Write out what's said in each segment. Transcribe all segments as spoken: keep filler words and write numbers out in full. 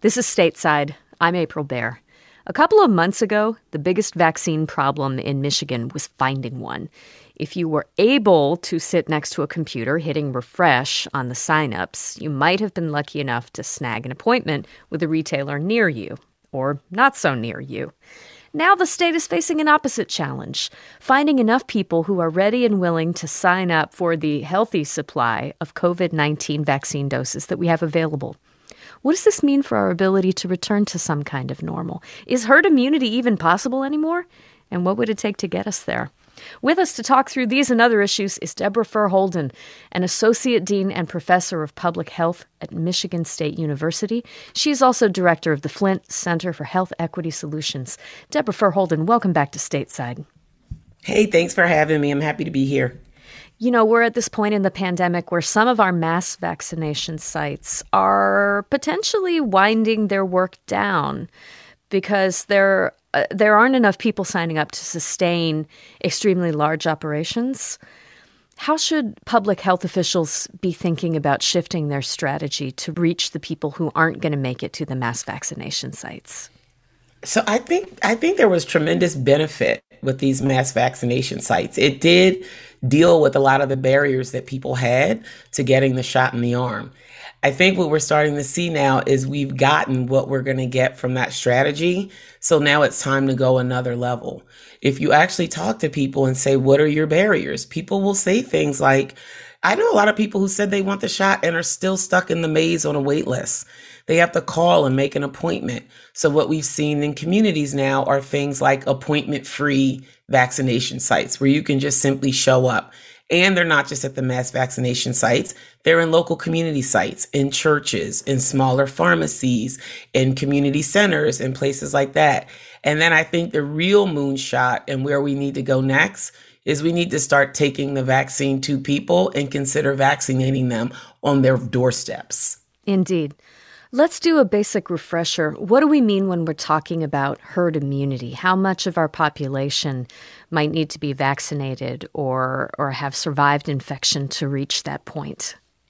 This is Stateside. I'm April Baer. A couple of months ago, the biggest vaccine problem in Michigan was finding one. If you were able to sit next to a computer hitting refresh on the signups, you might have been lucky enough to snag an appointment with a retailer near you, or not so near you. Now the state is facing an opposite challenge, finding enough people who are ready and willing to sign up for the healthy supply of covid nineteen vaccine doses that we have available. What does this mean for our ability to return to some kind of normal? Is herd immunity even possible anymore? And what would it take to get us there? With us to talk through these and other issues is Deborah Furr Holden, an Associate Dean and Professor of Public Health at Michigan State University. She is also Director of the Flint Center for Health Equity Solutions. Deborah Furr Holden, welcome back to Stateside. Hey, thanks for having me. I'm happy to be here. You know, we're at this point in the pandemic where some of our mass vaccination sites are potentially winding their work down because there uh, there aren't enough people signing up to sustain extremely large operations. How should public health officials be thinking about shifting their strategy to reach the people who aren't going to make it to the mass vaccination sites? So I think I think there was tremendous benefit with these mass vaccination sites. It did deal with a lot of the barriers that people had to getting the shot in the arm. I think what we're starting to see now is we've gotten what we're going to get from that strategy. So now it's time to go another level. If you actually talk to people and say, what are your barriers? People will say things like, I know a lot of people who said they want the shot and are still stuck in the maze on a wait list. They have to call and make an appointment. So what we've seen in communities now are things like appointment-free vaccination sites where you can just simply show up. And they're not just at the mass vaccination sites. They're in local community sites, in churches, in smaller pharmacies, in community centers, and places like that. And then I think the real moonshot and where we need to go next is we need to start taking the vaccine to people and consider vaccinating them on their doorsteps. Indeed. Let's do a basic refresher. What do we mean when we're talking about herd immunity? How much of our population might need to be vaccinated or, or have survived infection to reach that point?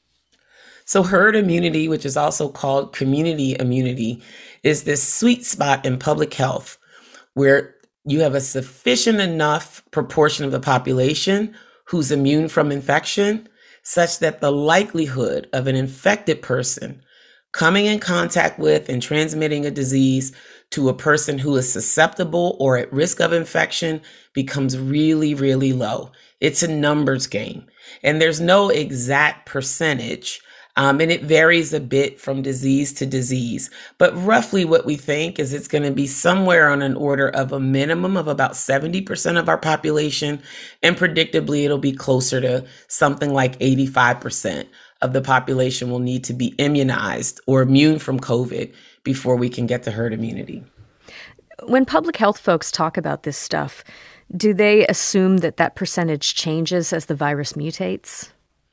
So herd immunity, which is also called community immunity, is this sweet spot in public health where you have a sufficient enough proportion of the population who's immune from infection such that the likelihood of an infected person coming in contact with and transmitting a disease to a person who is susceptible or at risk of infection becomes really, really low. It's a numbers game. And there's no exact percentage, um, and it varies a bit from disease to disease. But roughly what we think is it's going to be somewhere on an order of a minimum of about seventy percent of our population, and predictably it'll be closer to something like eighty-five percent. Of the population will need to be immunized or immune from COVID before we can get to herd immunity. When public health folks talk about this stuff, do they assume that that percentage changes as the virus mutates?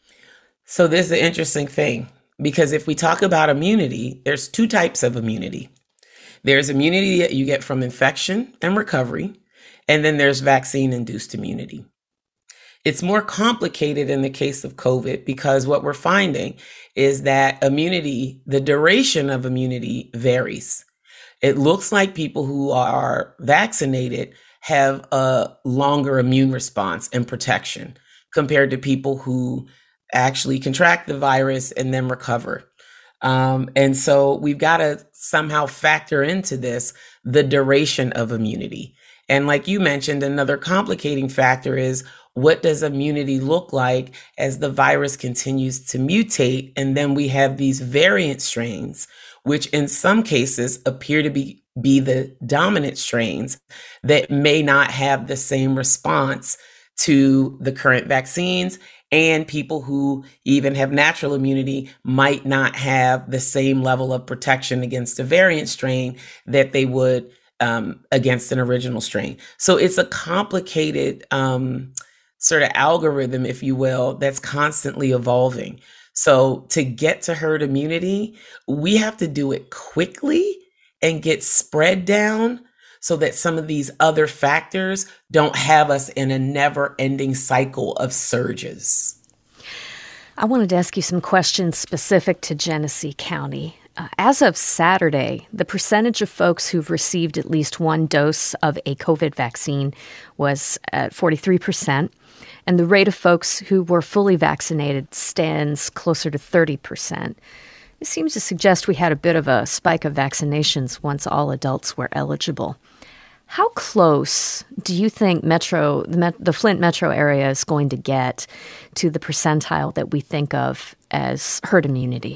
So this is an interesting thing, because if we talk about immunity, there's two types of immunity. There's immunity that you get from infection and recovery, and then there's vaccine-induced immunity. It's more complicated in the case of COVID because what we're finding is that immunity, the duration of immunity varies. It looks like people who are vaccinated have a longer immune response and protection compared to people who actually contract the virus and then recover. Um, and so we've got to somehow factor into this the duration of immunity. And like you mentioned, another complicating factor is what does immunity look like as the virus continues to mutate? And then we have these variant strains, which in some cases appear to be, be the dominant strains that may not have the same response to the current vaccines. And people who even have natural immunity might not have the same level of protection against a variant strain that they would um, against an original strain. So it's a complicated um, sort of algorithm, if you will, that's constantly evolving. So to get to herd immunity, we have to do it quickly and get spread down so that some of these other factors don't have us in a never-ending cycle of surges. I wanted to ask you some questions specific to Genesee County. Uh, as of Saturday, the percentage of folks who've received at least one dose of a COVID vaccine was at forty-three percent, and the rate of folks who were fully vaccinated stands closer to thirty percent. This seems to suggest we had a bit of a spike of vaccinations once all adults were eligible. How close do you think Metro, the, Met, the Flint metro area is going to get to the percentile that we think of as herd immunity?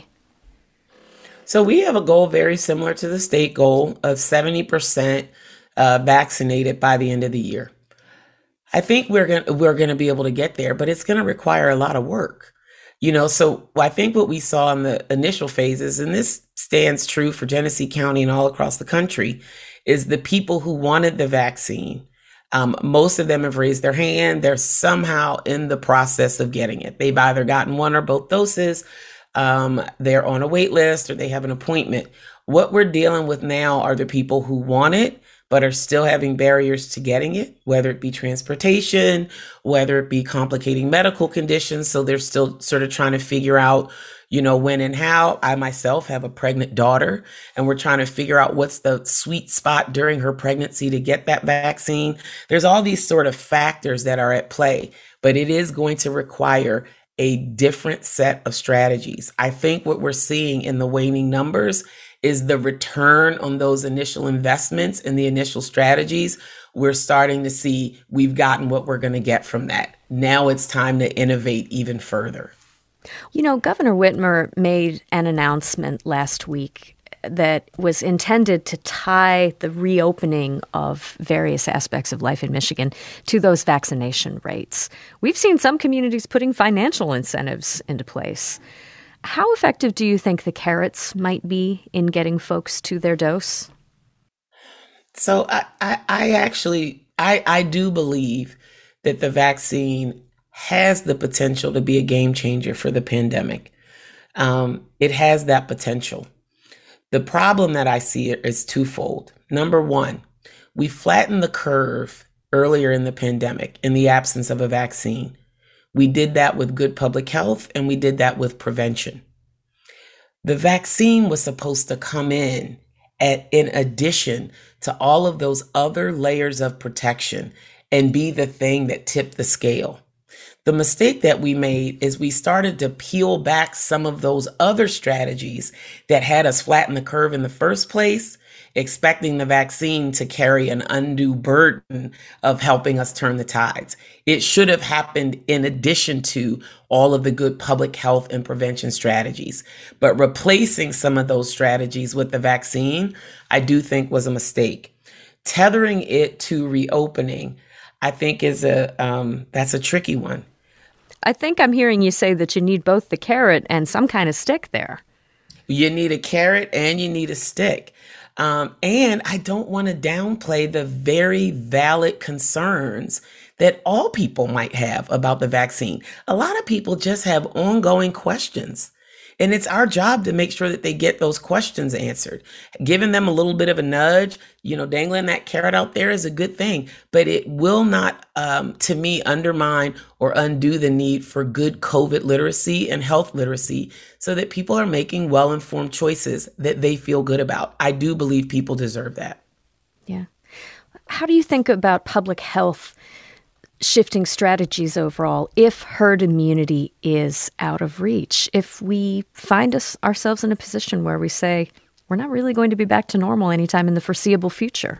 So we have a goal very similar to the state goal of seventy percent uh, vaccinated by the end of the year. I think we're going we're going to be able to get there, but it's going to require a lot of work. You know, so I think what we saw in the initial phases, and this stands true for Genesee County and all across the country, is the people who wanted the vaccine. Um, most of them have raised their hand. They're somehow in the process of getting it. They've either gotten one or both doses. Um, they're on a wait list or they have an appointment. What we're dealing with now are the people who want it, but are still having barriers to getting it, whether it be transportation, whether it be complicating medical conditions. So they're still sort of trying to figure out, you know, when and how. I myself have a pregnant daughter, and we're trying to figure out what's the sweet spot during her pregnancy to get that vaccine. There's all these sort of factors that are at play, but it is going to require a different set of strategies. I think what we're seeing in the waning numbers is the return on those initial investments and the initial strategies. We're starting to see we've gotten what we're going to get from that. Now it's time to innovate even further. You know, Governor Whitmer made an announcement last week that was intended to tie the reopening of various aspects of life in Michigan to those vaccination rates. We've seen some communities putting financial incentives into place. How effective do you think the carrots might be in getting folks to their dose? So I, I, I actually, I, I do believe that the vaccine has the potential to be a game changer for the pandemic. Um, it has that potential. The problem that I see is twofold. Number one, we flattened the curve earlier in the pandemic in the absence of a vaccine. We did that with good public health, and we did that with prevention. The vaccine was supposed to come in at, in addition to all of those other layers of protection and be the thing that tipped the scale. The mistake that we made is we started to peel back some of those other strategies that had us flatten the curve in the first place, expecting the vaccine to carry an undue burden of helping us turn the tides. It should have happened in addition to all of the good public health and prevention strategies. But replacing some of those strategies with the vaccine, I do think was a mistake. Tethering it to reopening, I think is a um, that's a tricky one. I think I'm hearing you say that you need both the carrot and some kind of stick there. You need a carrot and you need a stick. Um, and I don't want to downplay the very valid concerns that all people might have about the vaccine. A lot of people just have ongoing questions. And it's our job to make sure that they get those questions answered. Giving them a little bit of a nudge, you know, dangling that carrot out there is a good thing, but it will not, um, to me, undermine or undo the need for good COVID literacy and health literacy so that people are making well-informed choices that they feel good about. I do believe people deserve that. Yeah. How do you think about public health shifting strategies overall if herd immunity is out of reach? If we find us ourselves in a position where we say we're not really going to be back to normal anytime in the foreseeable future?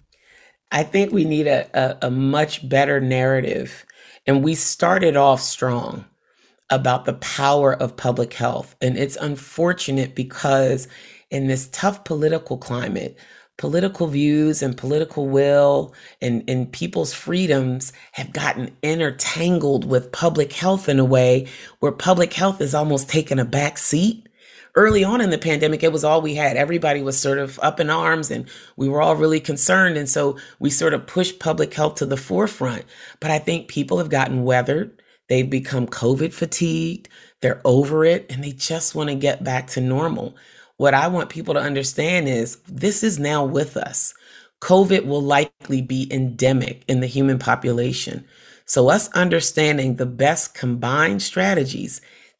I think we need a, a, a much better narrative. And we started off strong about the power of public health. And it's unfortunate because in this tough political climate, political views and political will and, and people's freedoms have gotten intertangled with public health in a way where public health has almost taken a back seat. Early on in the pandemic, it was all we had. Everybody was sort of up in arms and we were all really concerned. And so we sort of pushed public health to the forefront. But I think people have gotten weathered. They've become COVID fatigued. They're over it and they just want to get back to normal. What I want people to understand is this is now with us. COVID will likely be endemic in the human population. So us understanding the best combined strategies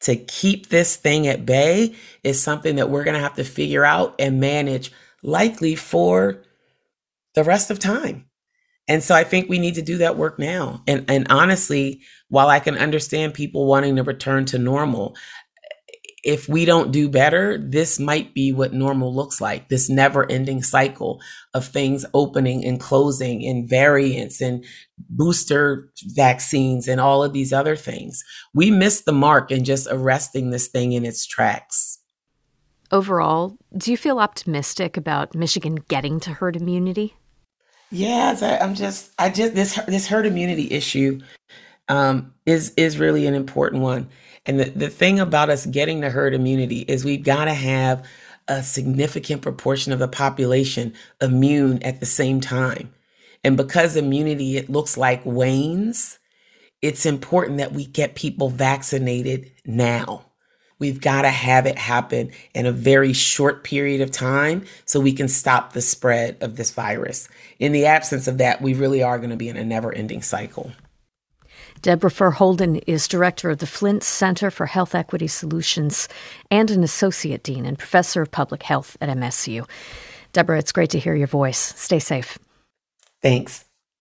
to keep this thing at bay is something that we're going to have to figure out and manage likely for the rest of time. And so I think we need to do that work now. And and honestly, while I can understand people wanting to return to normal, if we don't do better, this might be what normal looks like, this never-ending cycle of things opening and closing and variants and booster vaccines and all of these other things. We missed the mark in just arresting this thing in its tracks. Overall, do you feel optimistic about Michigan getting to herd immunity? Yes, I, I'm just, I just, this, this herd immunity issue um, is, is really an important one. And the, the thing about us getting to herd immunity is we've got to have a significant proportion of the population immune at the same time. And because immunity, it looks like wanes, it's important that we get people vaccinated now. We've got to have it happen in a very short period of time so we can stop the spread of this virus. In the absence of that, we really are going to be in a never-ending cycle. Deborah Furr Holden is director of the Flint Center for Health Equity Solutions and an associate dean and professor of public health at M S U. Deborah, it's great to hear your voice. Stay safe. Thanks.